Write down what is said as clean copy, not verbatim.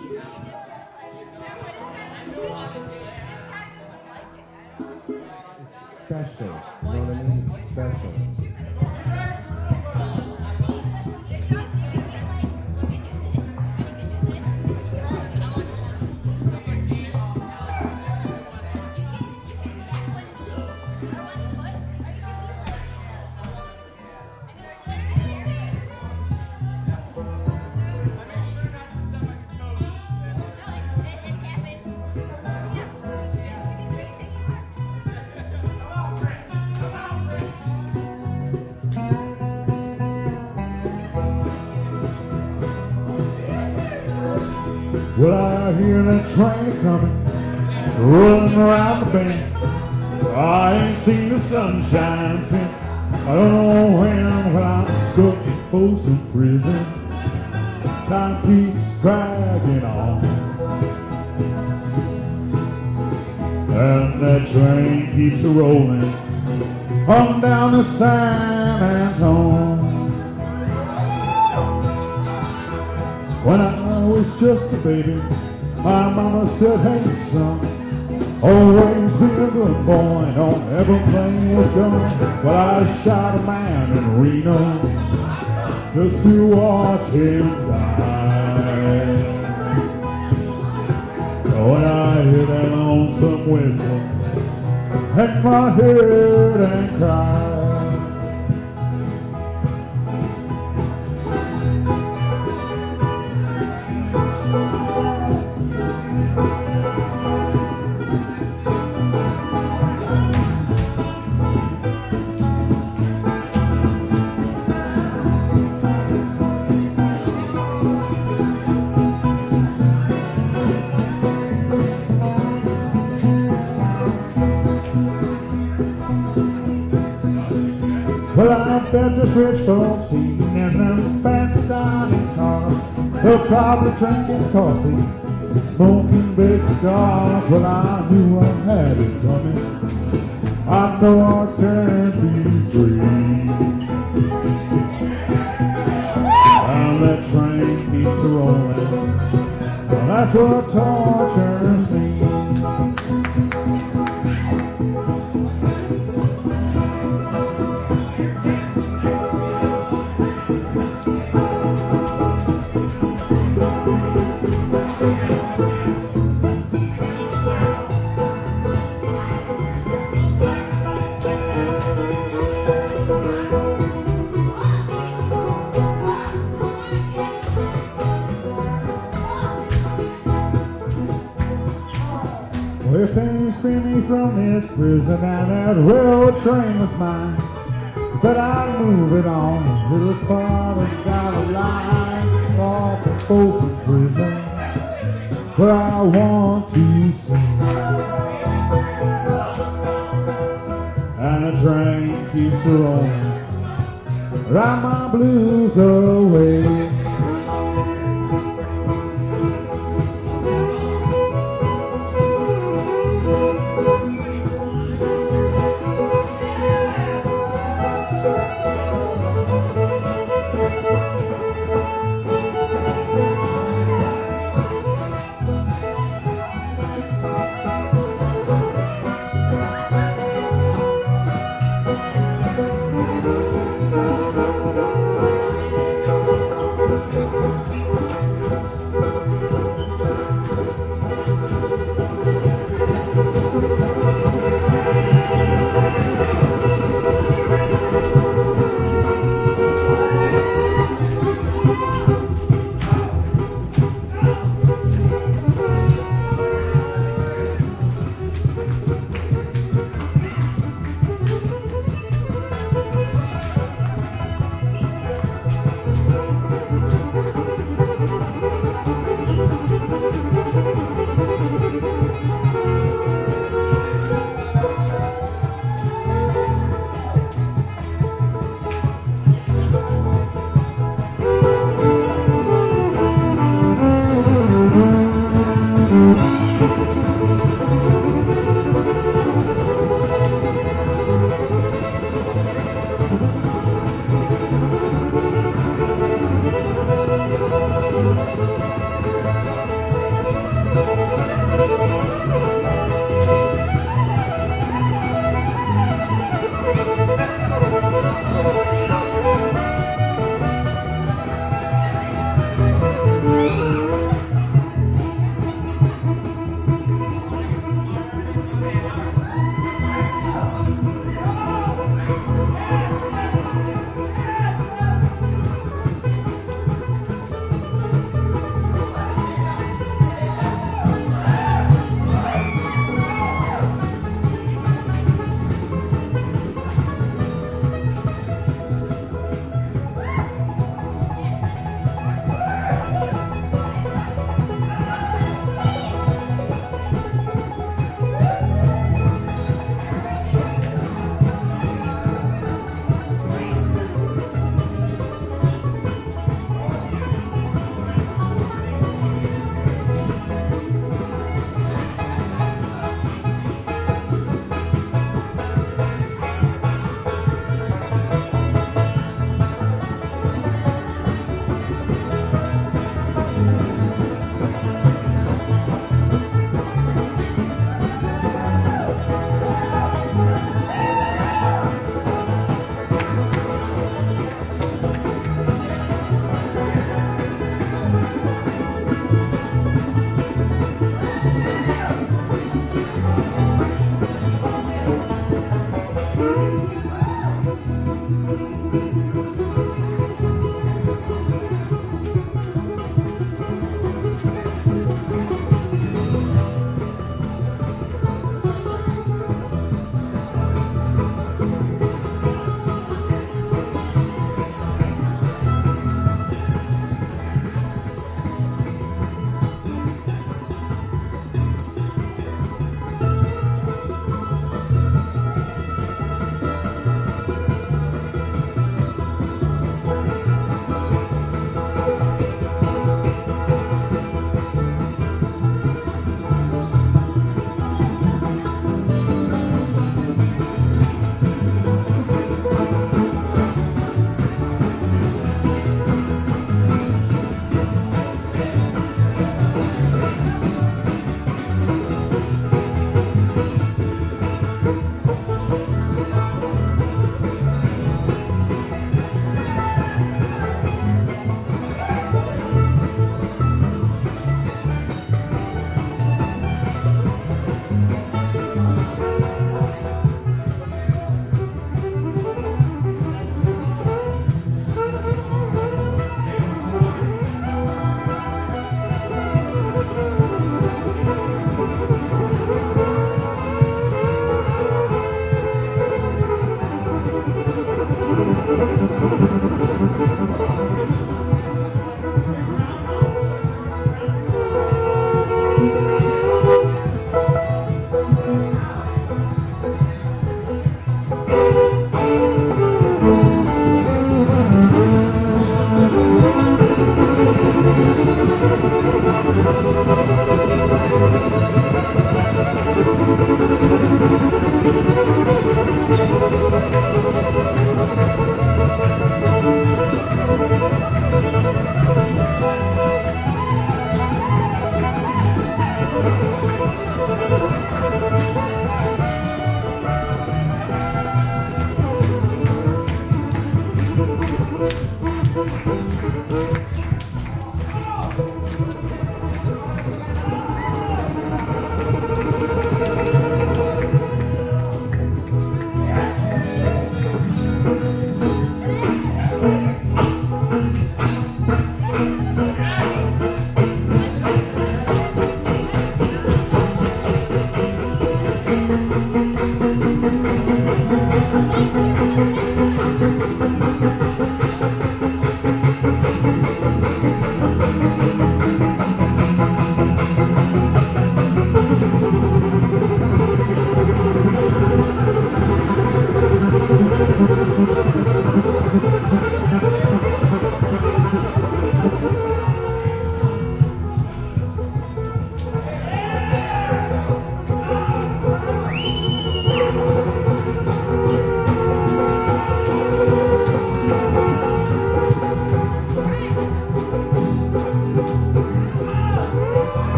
Special. You know what I mean? It's special. Well, I hear that train coming, rolling around the bend. I ain't seen the sunshine since I don't know when I'm stuck in Folsom Prison. Time keeps dragging on, and that train keeps rolling on down to San Antone. When I was just a baby, my mama said, hey son, always be a good boy, don't ever play with guns. Well, I shot a man in Reno just to watch him die. So when I hear that lonesome whistle, hang my head and cry. Well, I bet this rich folks eating in them fancy dining cars. They're probably drinking coffee, smoking big cigars. Well, I knew I had it coming. I know I can't be free. And that train keeps rolling. Well, that's what tortures me. If they free me from this prison and that railroad train was mine, but I'd move it on a little farther down the line off the Folsom Prison where I want to see. And the train keeps rolling, ride my blues away.